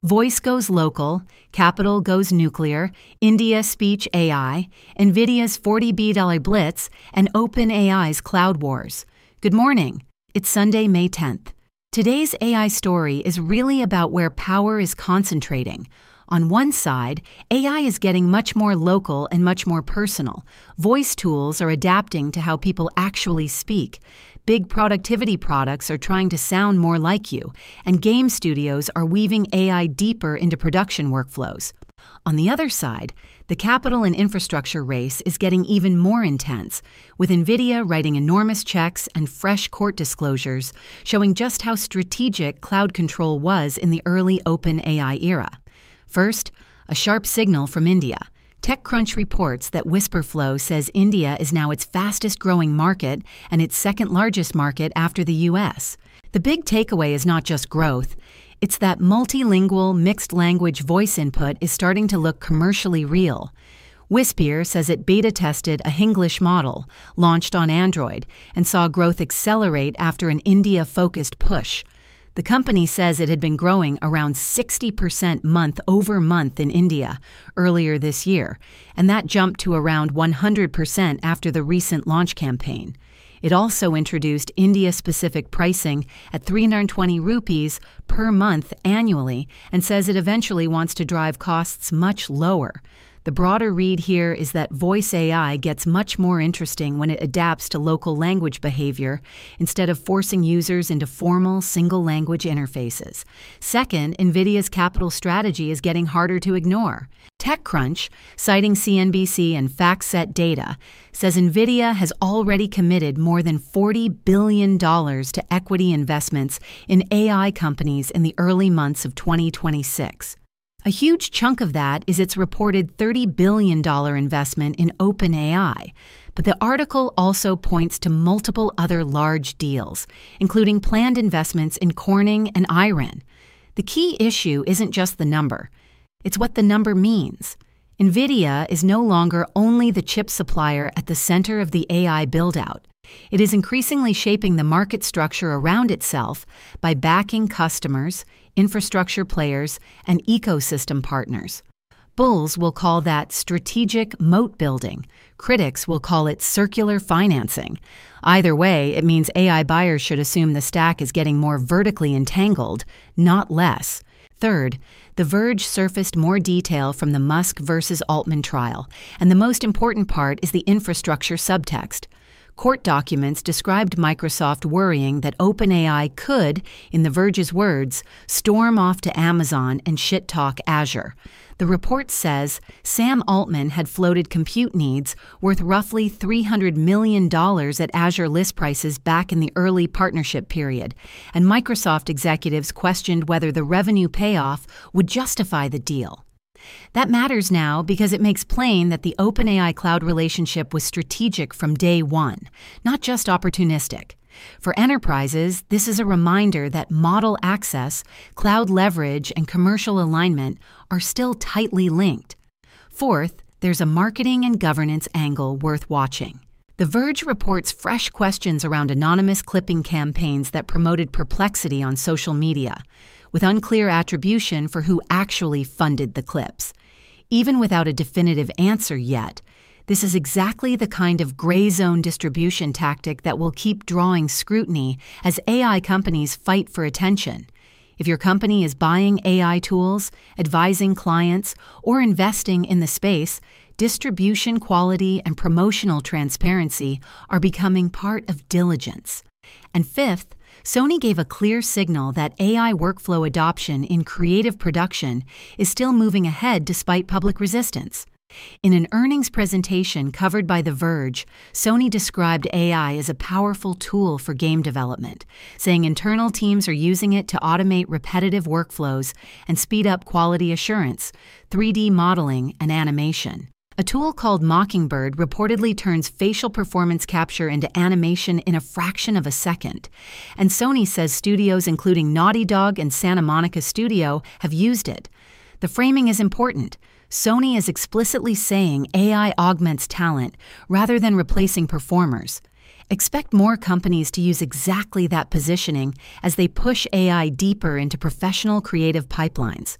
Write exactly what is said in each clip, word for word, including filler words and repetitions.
Voice goes local, Capital goes nuclear, India speech A I, NVIDIA's forty billion dollars blitz, and OpenAI's cloud wars. Good morning. It's Sunday, May tenth. Today's A I story is really about where power is concentrating. On one side, A I is getting much more local and much more personal. Voice tools are adapting to how people actually speak. Big productivity products are trying to sound more like you, and game studios are weaving A I deeper into production workflows. On the other side, the capital and infrastructure race is getting even more intense, with NVIDIA writing enormous checks and fresh court disclosures showing just how strategic cloud control was in the early OpenAI era. First, a sharp signal from India. TechCrunch reports that Whisperflow says India is now its fastest-growing market and its second-largest market after the U S. The big takeaway is not just growth. It's that multilingual, mixed-language voice input is starting to look commercially real. Wispir says it beta-tested a Hinglish model, launched on Android, and saw growth accelerate after an India-focused push. The company says it had been growing around sixty percent month over month in India earlier this year, and that jumped to around one hundred percent after the recent launch campaign. It also introduced India-specific pricing at three hundred twenty rupees per month annually and says it eventually wants to drive costs much lower. The broader read here is that voice A I gets much more interesting when it adapts to local language behavior instead of forcing users into formal single-language interfaces. Second, NVIDIA's capital strategy is getting harder to ignore. TechCrunch, citing C N B C and FactSet data, says NVIDIA has already committed more than forty billion dollars to equity investments in A I companies in the early months of twenty twenty-six. A huge chunk of that is its reported thirty billion dollars investment in OpenAI, but the article also points to multiple other large deals, including planned investments in Corning and Iron. The key issue isn't just the number, it's what the number means. NVIDIA is no longer only the chip supplier at the center of the A I build-out. It is increasingly shaping the market structure around itself by backing customers, infrastructure players, and ecosystem partners. Bulls will call that strategic moat building. Critics will call it circular financing. Either way, it means A I buyers should assume the stack is getting more vertically entangled, not less. Third, The Verge surfaced more detail from the Musk versus Altman trial, and the most important part is the infrastructure subtext. Court documents described Microsoft worrying that OpenAI could, in The Verge's words, storm off to Amazon and shit-talk Azure. The report says Sam Altman had floated compute needs worth roughly three hundred million dollars at Azure list prices back in the early partnership period, and Microsoft executives questioned whether the revenue payoff would justify the deal. That matters now because it makes plain that the OpenAI cloud relationship was strategic from day one, not just opportunistic. For enterprises, this is a reminder that model access, cloud leverage, and commercial alignment are still tightly linked. Fourth, there's a marketing and governance angle worth watching. The Verge reports fresh questions around anonymous clipping campaigns that promoted Perplexity on social media, with unclear attribution for who actually funded the clips. Even without a definitive answer yet, this is exactly the kind of gray zone distribution tactic that will keep drawing scrutiny as A I companies fight for attention. If your company is buying A I tools, advising clients, or investing in the space, distribution quality and promotional transparency are becoming part of diligence. And fifth, Sony gave a clear signal that A I workflow adoption in creative production is still moving ahead despite public resistance. In an earnings presentation covered by The Verge, Sony described A I as a powerful tool for game development, saying internal teams are using it to automate repetitive workflows and speed up quality assurance, three D modeling, and animation. A tool called Mockingbird reportedly turns facial performance capture into animation in a fraction of a second, and Sony says studios including Naughty Dog and Santa Monica Studio have used it. The framing is important. Sony is explicitly saying A I augments talent rather than replacing performers. Expect more companies to use exactly that positioning as they push A I deeper into professional creative pipelines.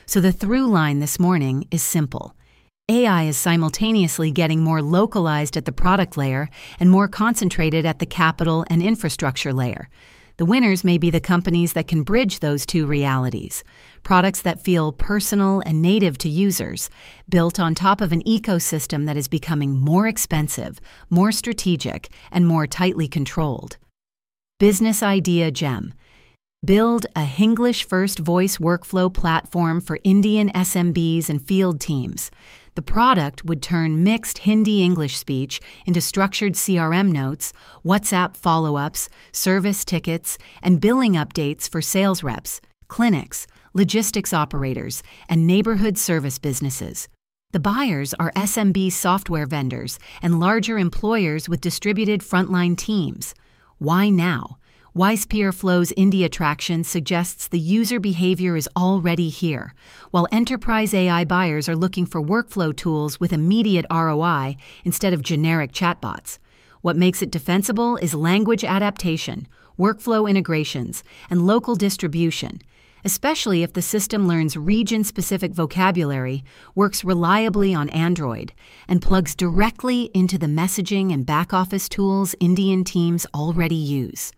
So the through line this morning is simple. A I is simultaneously getting more localized at the product layer and more concentrated at the capital and infrastructure layer. The winners may be the companies that can bridge those two realities. Products that feel personal and native to users, built on top of an ecosystem that is becoming more expensive, more strategic, and more tightly controlled. Business Idea Gem. Build a Hinglish-first voice workflow platform for Indian S M Bs and field teams. The product would turn mixed Hindi-English speech into structured C R M notes, WhatsApp follow-ups, service tickets, and billing updates for sales reps, clinics, logistics operators, and neighborhood service businesses. The buyers are S M B software vendors and larger employers with distributed frontline teams. Why now? WisePeerFlow's India traction suggests the user behavior is already here, while enterprise A I buyers are looking for workflow tools with immediate R O I instead of generic chatbots. What makes it defensible is language adaptation, workflow integrations, and local distribution, especially if the system learns region-specific vocabulary, works reliably on Android, and plugs directly into the messaging and back-office tools Indian teams already use.